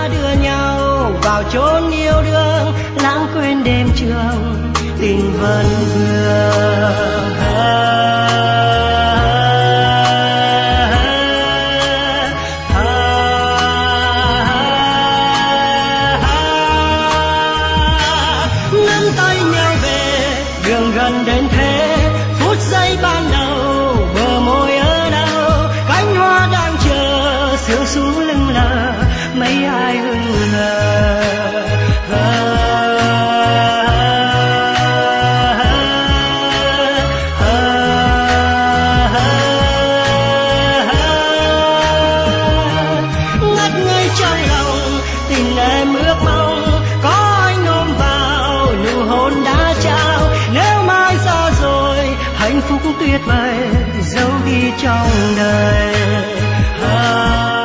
ta đưa nhau vào chốn yêu đương, lãng quên đêm trường tình vẫn vương. Nắm tay nhau về đường gần đến thế, phút giây ban đầu bờ môi ở đâu, cánh hoa đang chờ sương xuống lưng lờ, mấy ai hững hờ. Ngất ngây trong lòng tình em ước mong có anh ôm vào nụ hôn đã trao, nếu mai xa rồi hạnh phúc tuyệt vời dấu ghi trong đời.